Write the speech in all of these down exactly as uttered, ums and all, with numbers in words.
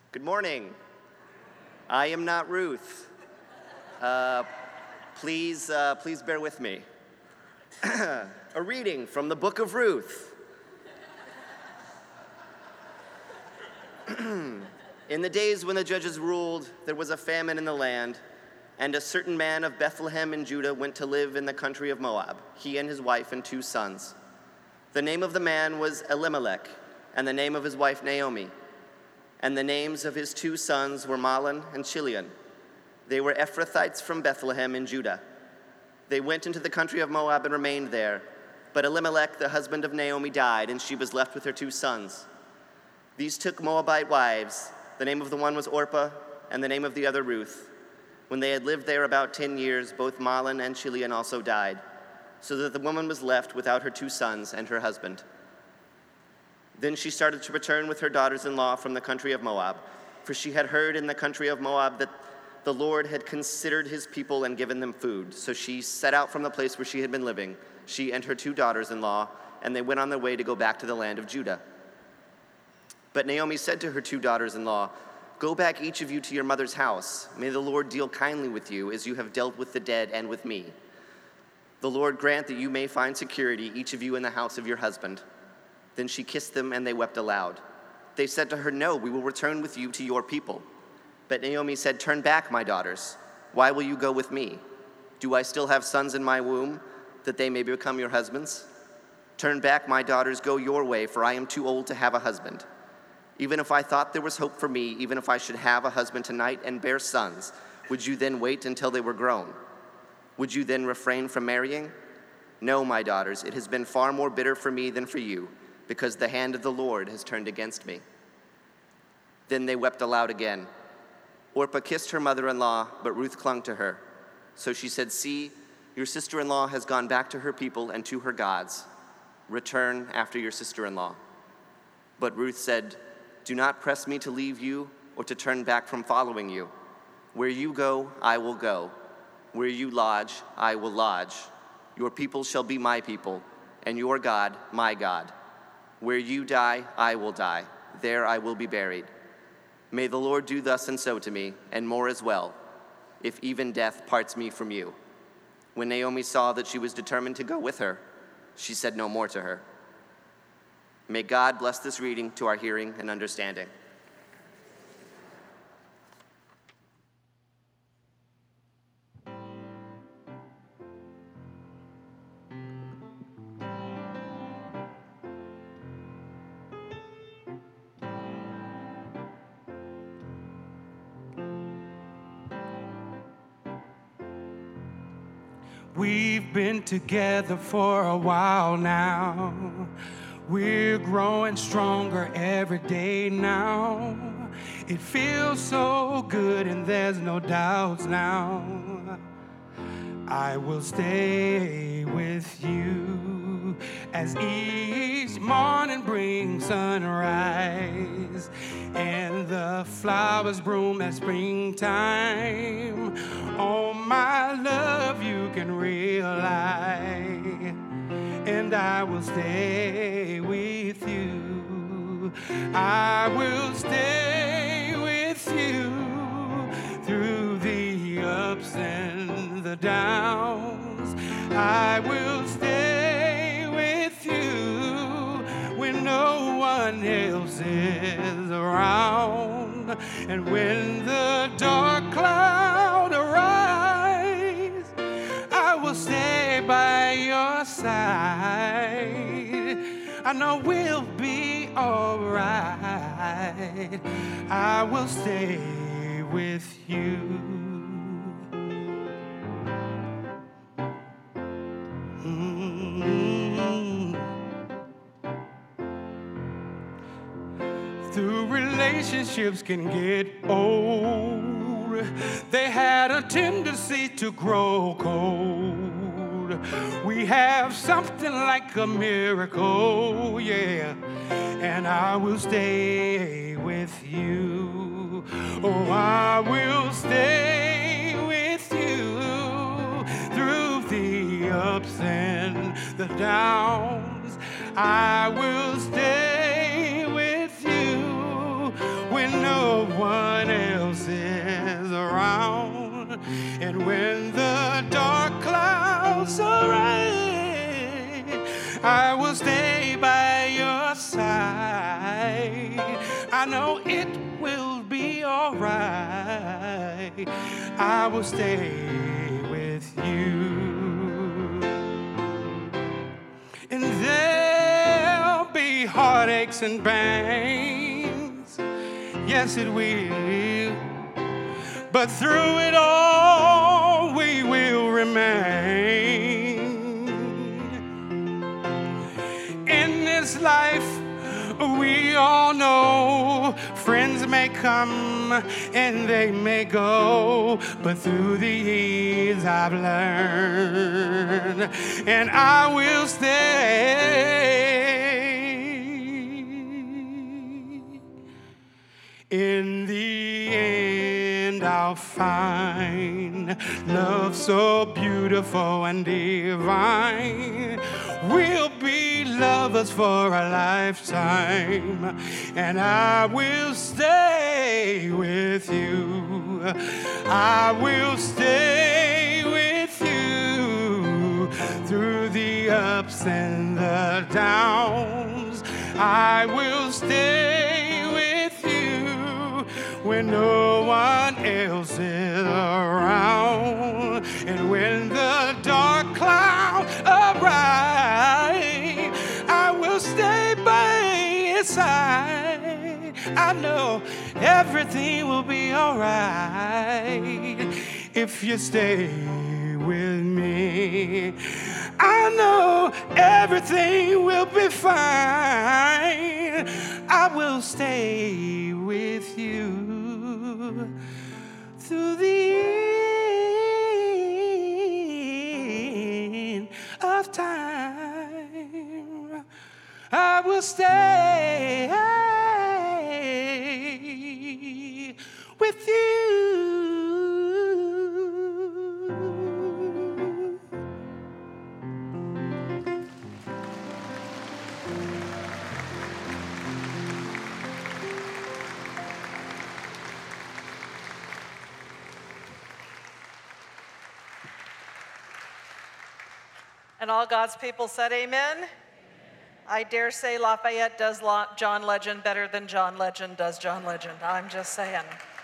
Good morning. I am not Ruth. Uh, please, uh, please bear with me. A reading from the book of Ruth. In the days when the judges ruled, there was a famine in the land, and a certain man of Bethlehem in Judah went to live in the country of Moab, he and his wife and two sons. The name of the man was Elimelech, and the name of his wife Naomi. And the names of his two sons were Mahlon and Chilion. They were Ephrathites from Bethlehem in Judah. They went into the country of Moab and remained there. But Elimelech, the husband of Naomi, died, and she was left with her two sons. These took Moabite wives. The name of the one was Orpah, and the name of the other Ruth. When they had lived there about ten years, both Mahlon and Chilion also died, so that the woman was left without her two sons and her husband. Then she started to return with her daughters-in-law from the country of Moab, for she had heard in the country of Moab that the Lord had considered his people and given them food. So she set out from the place where she had been living, she and her two daughters-in-law, and they went on their way to go back to the land of Judah. But Naomi said to her two daughters-in-law, "Go back each of you to your mother's house. May the Lord deal kindly with you as you have dealt with the dead and with me. The Lord grant that you may find security, each of you in the house of your husband." Then she kissed them, and they wept aloud. They said to her, "No, we will return with you to your people." But Naomi said, "Turn back, my daughters. Why will you go with me? Do I still have sons in my womb, that they may become your husbands? Turn back, my daughters, go your way, for I am too old to have a husband. Even if I thought there was hope for me, even if I should have a husband tonight and bear sons, would you then wait until they were grown? Would you then refrain from marrying? No, my daughters, it has been far more bitter for me than for you, because the hand of the Lord has turned against me." Then they wept aloud again. Orpah kissed her mother-in-law, but Ruth clung to her. So she said, "See, your sister-in-law has gone back to her people and to her gods. Return after your sister-in-law." But Ruth said, "Do not press me to leave you or to turn back from following you. Where you go, I will go. Where you lodge, I will lodge. Your people shall be my people, and your God, my God. Where you die, I will die. There I will be buried. May the Lord do thus and so to me, and more as well, if even death parts me from you." When Naomi saw that she was determined to go with her, she said no more to her. May God bless this reading to our hearing and understanding. We've been together for a while now. We're growing stronger every day now. It feels so good and there's no doubts now. I will stay with you as each morning brings sunrise and the flowers bloom at springtime. Oh, my love, you can rely, and I will stay with you. I will stay with you through the ups and the downs. I will stay with you when no one else is around. And when the dark cloud arrives, I will stay by your side. I know we'll be all right. I will stay with you. Mm-hmm. Through relationships can get old, they had a tendency to grow cold. We have something like a miracle, yeah, and I will stay with you. Oh, I will stay with you through the ups and the downs. I will stay with you when no one else is around, and when the dark clouds surround, I will stay by your side. I know it will be all right. I will stay with you. And there'll be heartaches and pains, yes it will, but through it all we will remain. In this life we all know friends may come and they may go, but through the years I've learned, and I will stay. In the end I'll find love so beautiful and divine. We'll be lovers for a lifetime, and I will stay with you. I will stay with you through the ups and the downs. I will stay with you when no one else is around, and when the dark clouds arise, I will stay by your side. I know everything will be all right if you stay with me. I know everything will be fine. I will stay with you through the end of time. I will stay with you. And all God's people said amen. Amen. I dare say Lafayette does John Legend better than John Legend does John Legend. I'm just saying.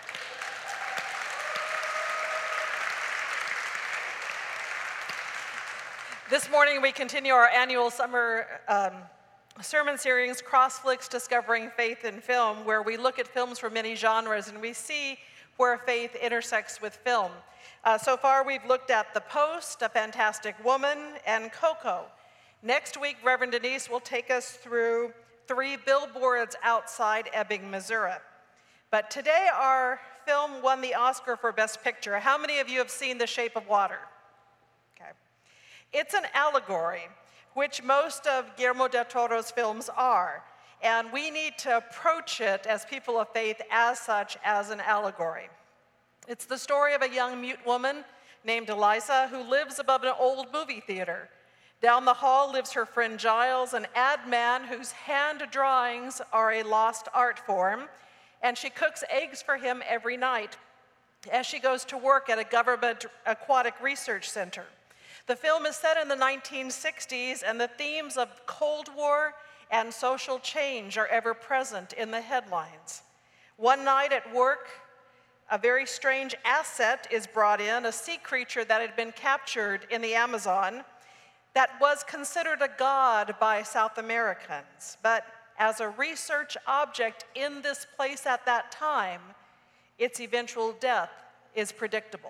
This morning we continue our annual summer um, sermon series, Crossflix, Discovering Faith in Film, where we look at films from many genres and we see where faith intersects with film. Uh, so far, we've looked at The Post, A Fantastic Woman, and Coco. Next week, Reverend Denise will take us through Three Billboards Outside Ebbing, Missouri. But today, our film won the Oscar for Best Picture. How many of you have seen The Shape of Water? Okay. It's an allegory, which most of Guillermo del Toro's films are. And we need to approach it as people of faith as such, as an allegory. It's the story of a young mute woman named Eliza who lives above an old movie theater. Down the hall lives her friend Giles, an ad man whose hand drawings are a lost art form, and she cooks eggs for him every night as she goes to work at a government aquatic research center. The film is set in the nineteen sixties, and the themes of Cold War and social change are ever present in the headlines. One night at work, a very strange asset is brought in, a sea creature that had been captured in the Amazon that was considered a god by South Americans. But as a research object in this place at that time, its eventual death is predictable.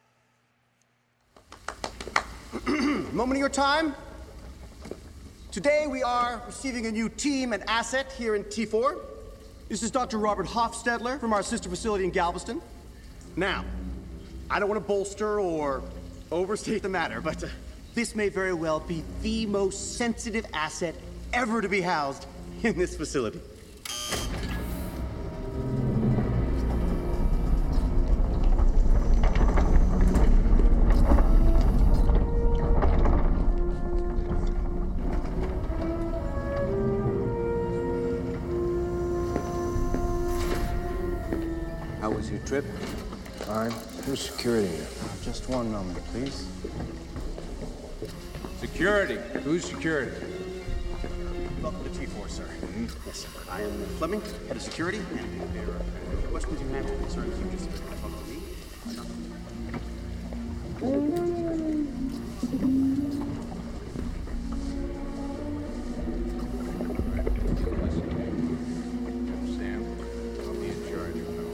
Moment of your time. Today we are receiving a new team and asset here in T four. This is Doctor Robert Hofstadler from our sister facility in Galveston. Now, I don't want to bolster or overstate the matter, but uh, this may very well be the most sensitive asset ever to be housed in this facility. How was your trip? Fine. Who's security here? Just one moment, please. Security. Who's security? Welcome to T four, sir. Mm-hmm. Yes, sir. I am Fleming, head of security, and if there are any questions you have concerning you, just talk to me. Sam, I'll be in charge of it all.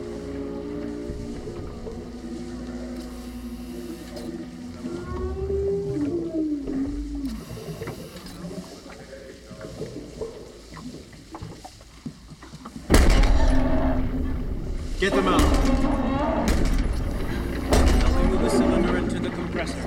Get them out. Now we move the cylinder into the compressor.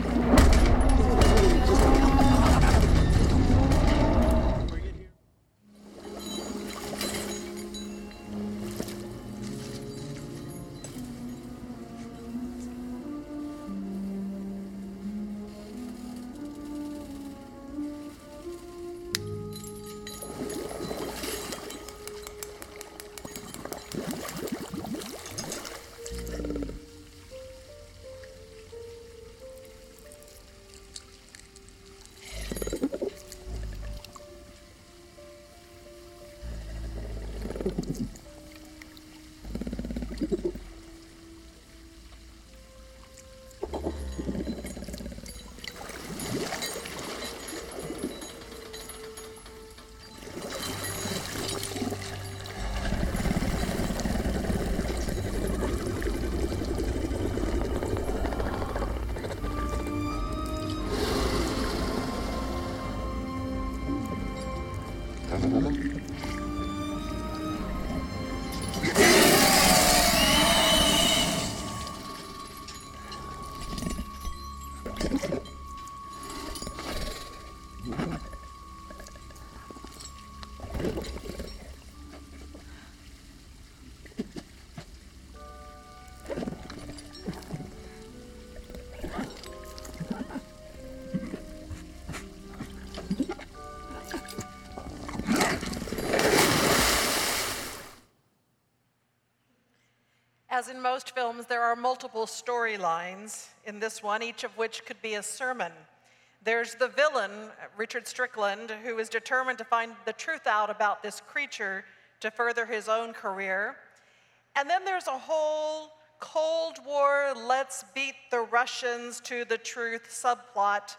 As in most films, there are multiple storylines in this one, each of which could be a sermon. There's the villain, Richard Strickland, who is determined to find the truth out about this creature to further his own career. And then there's a whole Cold War, let's beat the Russians to the truth subplot,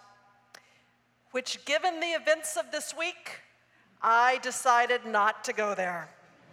which, given the events of this week, I decided not to go there.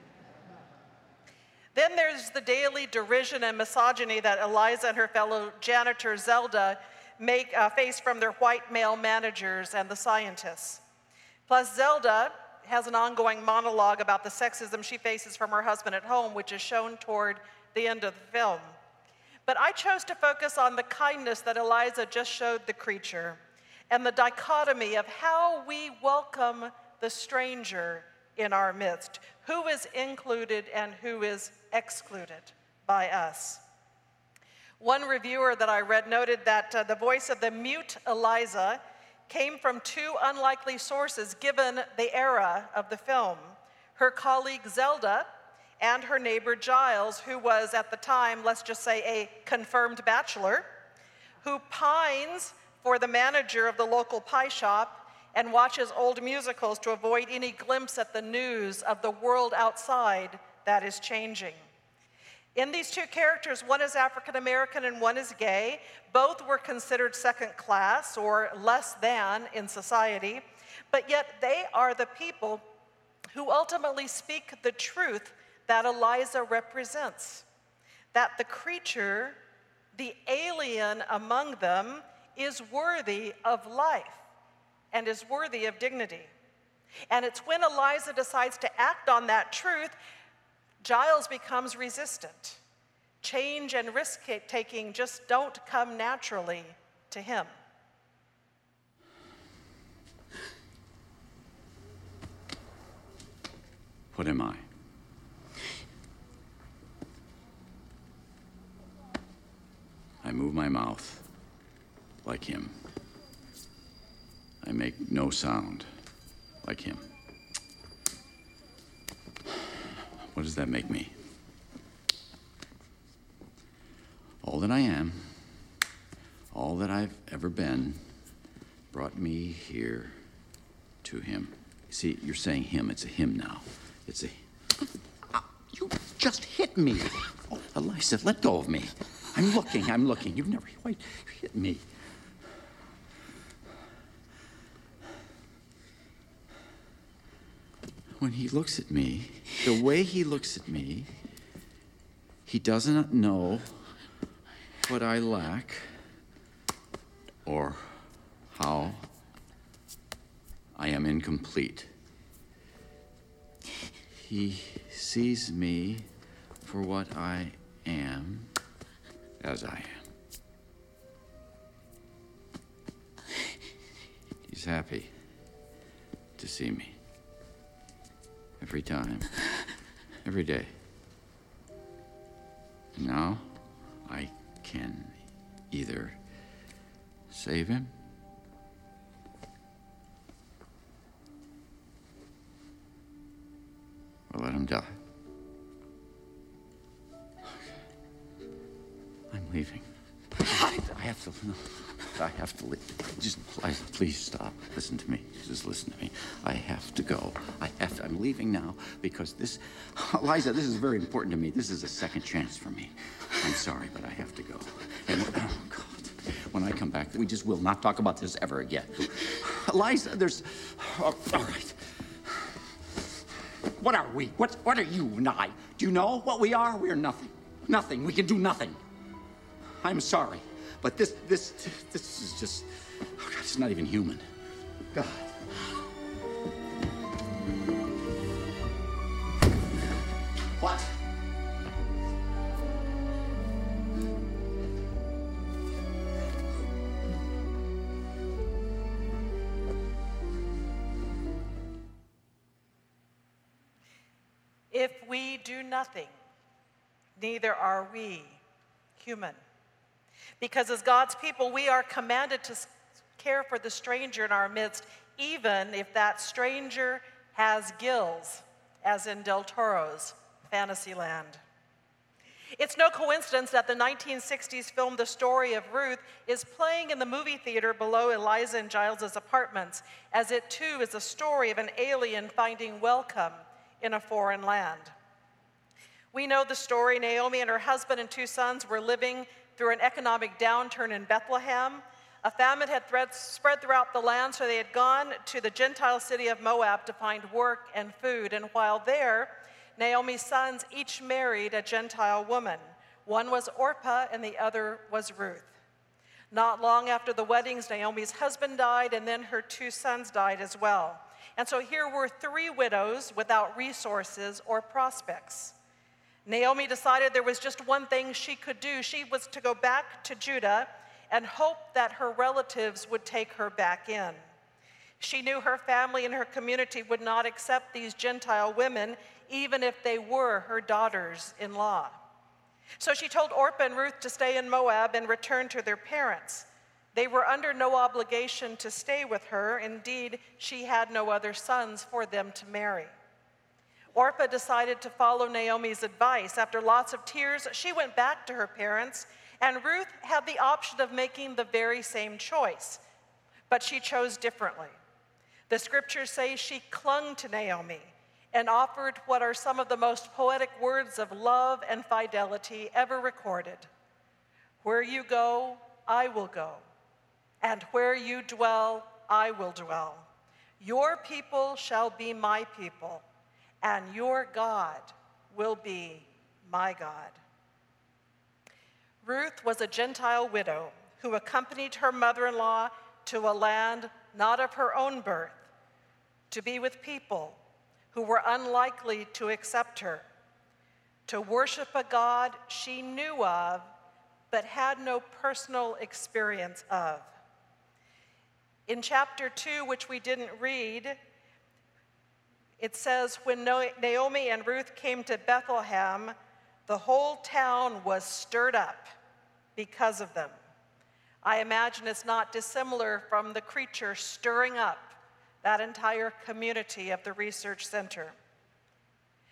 Then there's the daily derision and misogyny that Eliza and her fellow janitor Zelda make uh, face from their white male managers and the scientists. Plus, Zelda has an ongoing monologue about the sexism she faces from her husband at home, which is shown toward the end of the film. But I chose to focus on the kindness that Eliza just showed the creature and the dichotomy of how we welcome the stranger in our midst, who is included and who is excluded by us. One reviewer that I read noted that uh, the voice of the mute Eliza came from two unlikely sources given the era of the film: her colleague Zelda and her neighbor Giles, who was at the time, let's just say, a confirmed bachelor, who pines for the manager of the local pie shop and watches old musicals to avoid any glimpse at the news of the world outside that is changing. In these two characters, one is African American and one is gay. Both were considered second class or less than in society, but yet they are the people who ultimately speak the truth that Eliza represents, that the creature, the alien among them, is worthy of life and is worthy of dignity. And it's when Eliza decides to act on that truth, Giles becomes resistant. Change and risk-taking just don't come naturally to him. What am I? I move my mouth like him. I make no sound like him. What does that make me? that I am, all that I've ever been, brought me here to him. See, you're saying him. It's a him now. It's a... Uh, you just hit me. Oh, Eliza, let go of me. I'm looking, I'm looking. You've never quite hit me. When he looks at me, the way he looks at me, he doesn't know what I lack or how I am incomplete. He sees me for what I am, as I am. He's happy to see me. Every time, every day. And now I can either save him or let him die. I'm leaving. I, I have to. No, I have to leave. Just, I, please stop. Listen to me. Just listen to me. I have to go. I have to. I'm leaving now because this, Eliza, this is very important to me. This is a second chance for me. I'm sorry, but I have to go. And oh God, when I come back, we just will not talk about this ever again. Eliza, there's. Oh, all right. What are we? What? What are you and I? Do you know what we are? We are nothing. Nothing. We can do nothing. I'm sorry, but this, this, this is just, oh God, it's not even human. God. What? If we do nothing, neither are we human. Because as God's people, we are commanded to care for the stranger in our midst, even if that stranger has gills, as in Del Toro's Fantasyland. It's no coincidence that the nineteen sixties film The Story of Ruth is playing in the movie theater below Eliza and Giles's apartments, as it too is a story of an alien finding welcome in a foreign land. We know the story. Naomi and her husband and two sons were living through an economic downturn in Bethlehem. A famine had spread throughout the land, so they had gone to the Gentile city of Moab to find work and food. And while there, Naomi's sons each married a Gentile woman. One was Orpah and the other was Ruth. Not long after the weddings, Naomi's husband died, and then her two sons died as well. And so here were three widows without resources or prospects. Naomi decided there was just one thing she could do. She was to go back to Judah and hope that her relatives would take her back in. She knew her family and her community would not accept these Gentile women, even if they were her daughters-in-law. So she told Orpah and Ruth to stay in Moab and return to their parents. They were under no obligation to stay with her. Indeed, she had no other sons for them to marry. Orpah decided to follow Naomi's advice. After lots of tears, she went back to her parents, and Ruth had the option of making the very same choice, but she chose differently. The scriptures say she clung to Naomi and offered what are some of the most poetic words of love and fidelity ever recorded. Where you go, I will go, and where you dwell, I will dwell. Your people shall be my people, and your God will be my God. Ruth was a Gentile widow who accompanied her mother-in-law to a land not of her own birth, to be with people who were unlikely to accept her, to worship a God she knew of but had no personal experience of. In chapter two, which we didn't read, it says, when Naomi and Ruth came to Bethlehem, the whole town was stirred up because of them. I imagine it's not dissimilar from the creature stirring up that entire community of the research center.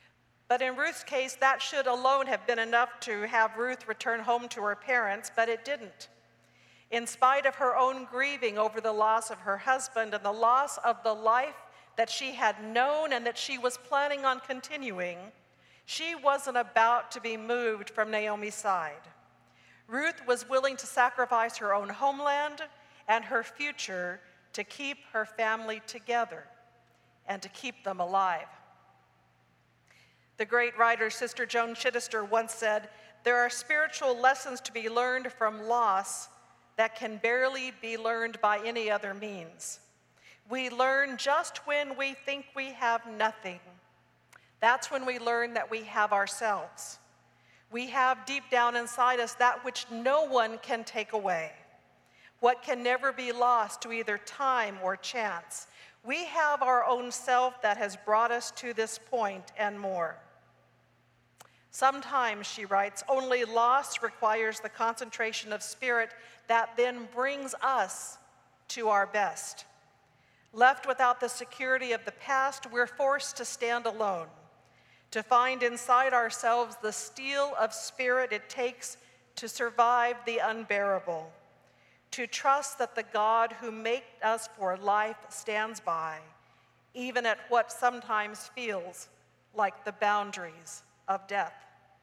But in Ruth's case, that should alone have been enough to have Ruth return home to her parents, but it didn't. In spite of her own grieving over the loss of her husband and the loss of the life that she had known and that she was planning on continuing, she wasn't about to be moved from Naomi's side. Ruth was willing to sacrifice her own homeland and her future to keep her family together and to keep them alive. The great writer Sister Joan Chittister once said, "There are spiritual lessons to be learned from loss that can barely be learned by any other means. We learn just when we think we have nothing. That's when we learn that we have ourselves. We have deep down inside us that which no one can take away, what can never be lost to either time or chance. We have our own self that has brought us to this point and more. Sometimes," she writes, "only loss requires the concentration of spirit that then brings us to our best. Left without the security of the past, we're forced to stand alone, to find inside ourselves the steel of spirit it takes to survive the unbearable, to trust that the God who made us for life stands by, even at what sometimes feels like the boundaries of death."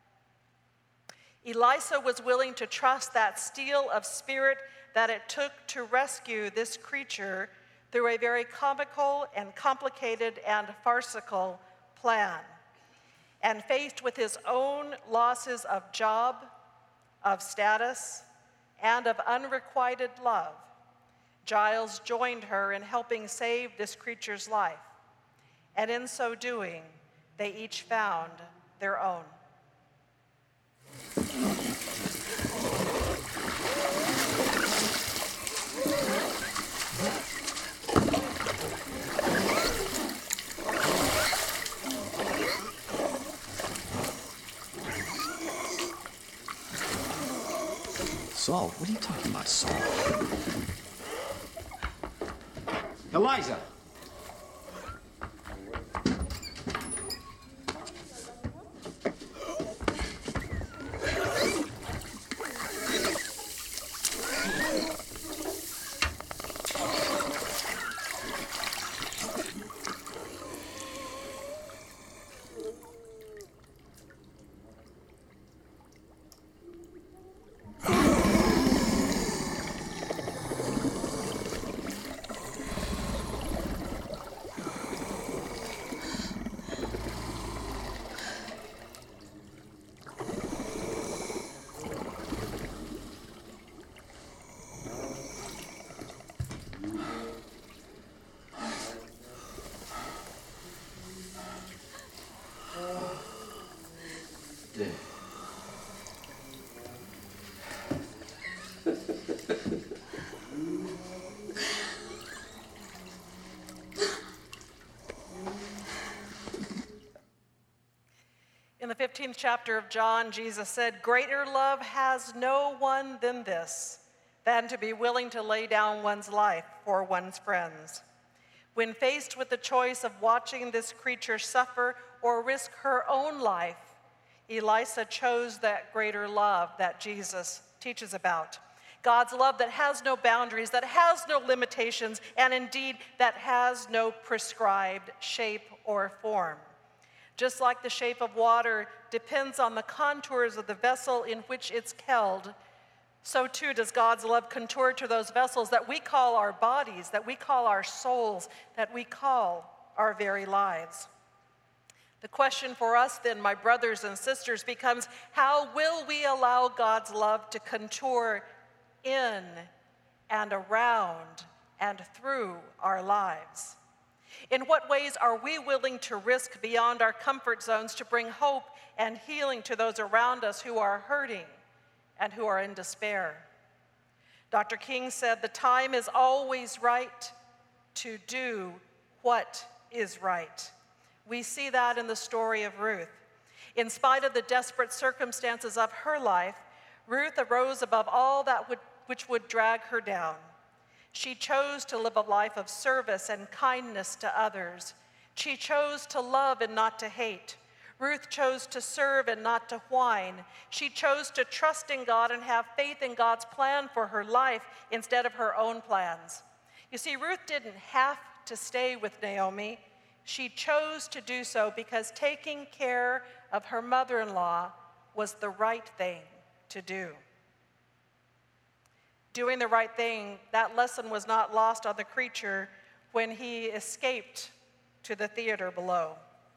Elisa was willing to trust that steel of spirit that it took to rescue this creature through a very comical and complicated and farcical plan. And faced with his own losses of job, of status, and of unrequited love, Giles joined her in helping save this creature's life. And in so doing, they each found their own. Saul? What are you talking about, Saul? Eliza! In the fifteenth chapter of John, Jesus said, "Greater love has no one than this, than to be willing to lay down one's life for one's friends." When faced with the choice of watching this creature suffer or risk her own life, Elisa chose that greater love that Jesus teaches about. God's love that has no boundaries, that has no limitations, and indeed that has no prescribed shape or form. Just like the shape of water depends on the contours of the vessel in which it's held, so too does God's love contour to those vessels that we call our bodies, that we call our souls, that we call our very lives. The question for us then, my brothers and sisters, becomes how will we allow God's love to contour in and around and through our lives? In what ways are we willing to risk beyond our comfort zones to bring hope and healing to those around us who are hurting and who are in despair? Doctor King said, "The time is always right to do what is right." We see that in the story of Ruth. In spite of the desperate circumstances of her life, Ruth arose above all that would, which would drag her down. She chose to live a life of service and kindness to others. She chose to love and not to hate. Ruth chose to serve and not to whine. She chose to trust in God and have faith in God's plan for her life instead of her own plans. You see, Ruth didn't have to stay with Naomi. She chose to do so because taking care of her mother-in-law was the right thing to do. Doing the right thing, that lesson was not lost on the creature when he escaped to the theater below.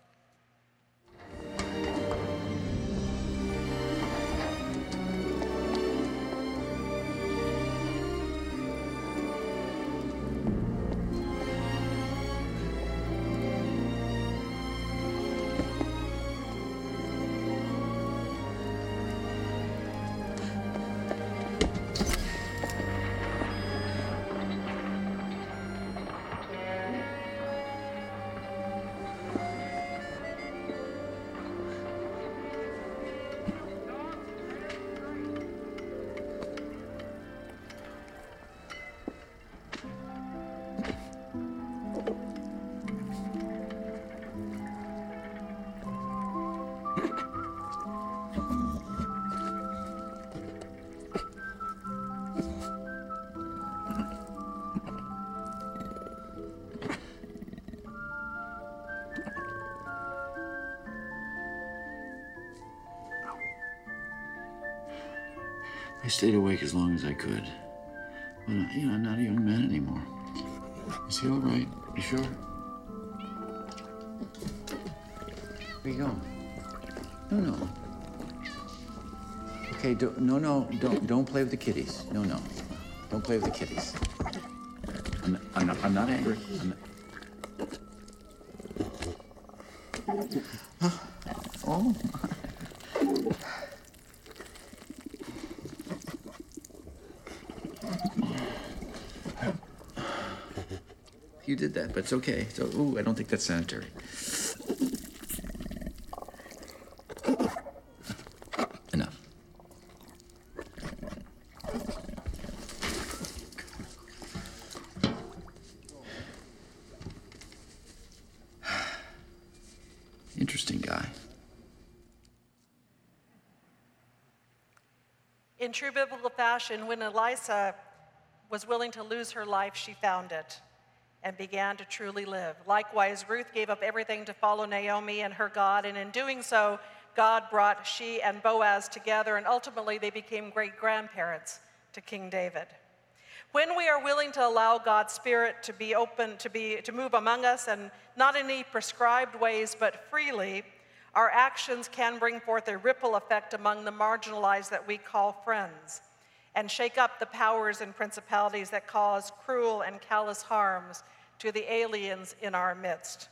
I stayed awake as long as I could. But, uh, you know, I'm not a young man anymore. Is he all right? You sure? Where you going? No, no. Okay, do, no, no, don't, don't play with the kitties. No, no. Don't play with the kitties. I'm not, I'm not, I'm not angry. I'm not... Oh, my. You did that, but it's okay. So, ooh, I don't think that's sanitary. Enough. Interesting guy. In true biblical fashion, when Eliza was willing to lose her life, she found it and began to truly live. Likewise, Ruth gave up everything to follow Naomi and her God, and in doing so, God brought she and Boaz together, and ultimately they became great-grandparents to King David. When we are willing to allow God's Spirit to be open, to be to move among us, and not in any prescribed ways, but freely, our actions can bring forth a ripple effect among the marginalized that we call friends, and shake up the powers and principalities that cause cruel and callous harms to the aliens in our midst.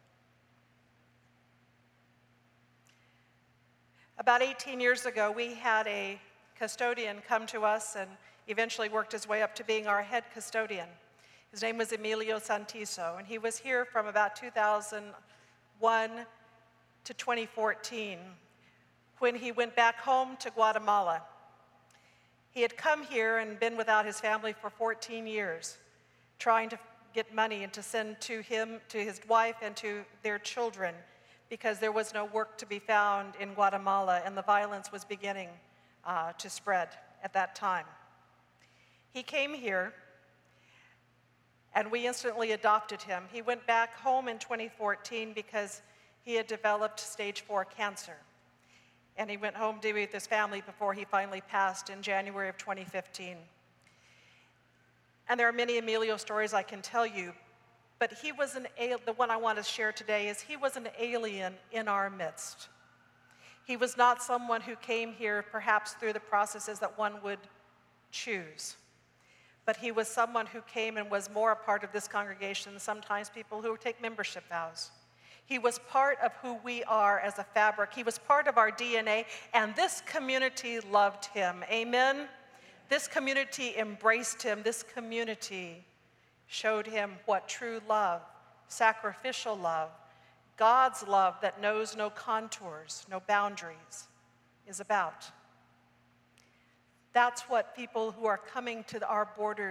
About eighteen years ago, we had a custodian come to us and eventually worked his way up to being our head custodian. His name was Emilio Santiso, and he was here from about two thousand one to twenty fourteen, when he went back home to Guatemala. He had come here and been without his family for fourteen years, trying to get money and to send to him, to his wife, and to their children, because there was no work to be found in Guatemala, and the violence was beginning uh, to spread at that time. He came here, and we instantly adopted him. He went back home in twenty fourteen because he had developed stage four cancer. And he went home to be with his family before he finally passed in January of twenty fifteen. And there are many Emilio stories I can tell you, but he was an the one I want to share today is he was an alien in our midst. He was not someone who came here perhaps through the processes that one would choose, but he was someone who came and was more a part of this congregation than sometimes people who take membership vows. He was part of who we are as a fabric. He was part of our D N A, and this community loved him. Amen? This community embraced him. This community showed him what true love, sacrificial love, God's love that knows no contours, no boundaries, is about. That's what people who are coming to our borders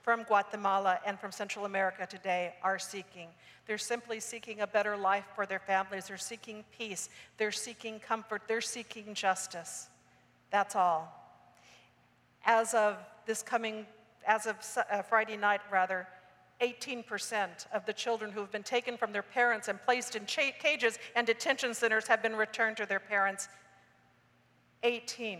from Guatemala and from Central America today are seeking. They're simply seeking a better life for their families. They're seeking peace. They're seeking comfort. They're seeking justice. That's all. As of this coming, as of uh, Friday night, rather, eighteen percent of the children who have been taken from their parents and placed in cha- cages and detention centers have been returned to their parents. eighteen.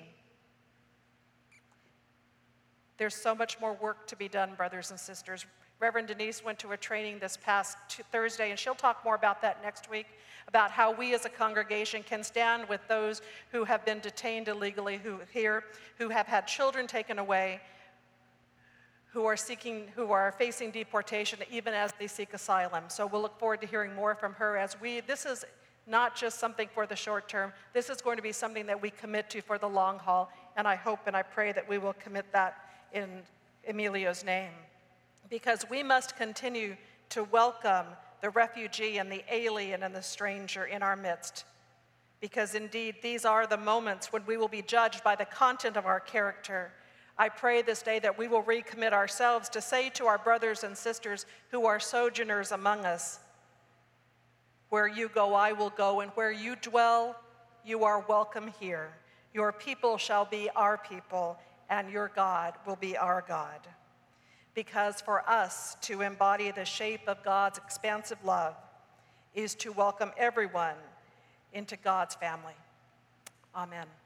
There's so much more work to be done, brothers and sisters. Reverend Denise went to a training this past t- Thursday, and she'll talk more about that next week, about how we as a congregation can stand with those who have been detained illegally who here, who have had children taken away, who are seeking, who are facing deportation even as they seek asylum. So we'll look forward to hearing more from her as we, this is not just something for the short term, this is going to be something that we commit to for the long haul, and I hope and I pray that we will commit that in Emilio's name. Because we must continue to welcome the refugee and the alien and the stranger in our midst. Because indeed, these are the moments when we will be judged by the content of our character. I pray this day that we will recommit ourselves to say to our brothers and sisters who are sojourners among us, where you go, I will go, and where you dwell, you are welcome here. Your people shall be our people, and your God will be our God. Because for us to embody the shape of God's expansive love is to welcome everyone into God's family. Amen.